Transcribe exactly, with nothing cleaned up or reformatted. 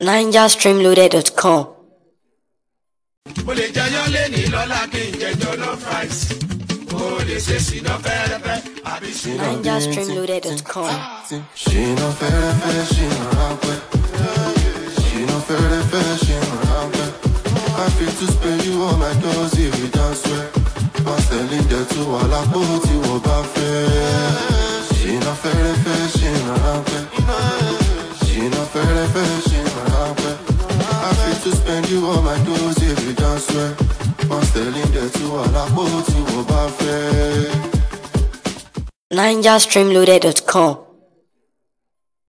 ninja stream loaded dot com. Mo lè jẹyán lẹ́ni lọ́la kí n jẹ jollof rice. Mo lè ṣe ṣìnà fẹ́rẹ́fẹ́ àbí ṣìnà. ninja stream loaded dot com. Ṣìnà fẹ́rẹ́fẹ́ ṣìnà ráńpẹ́. Ṣìnà fẹ́rẹ́fẹ́ ṣìnà ráńpẹ́. I feel to spend you on my doors if you dance well. Pásítẹ̀lì dẹ̀ tún wà lápò tí wọ́n bá fẹ́. Ṣìnà fẹ́rẹ́fẹ́ ṣìnà ráńpẹ́. Ṣìnà fẹ́rẹ́fẹ́ ṣìnà ráńpẹ́. I feel to spend you on my doors if you dance well. Pásítẹ̀lì dẹ̀ tún wà lápò tí wọ́n bá fẹ́. ninja stream loaded dot com.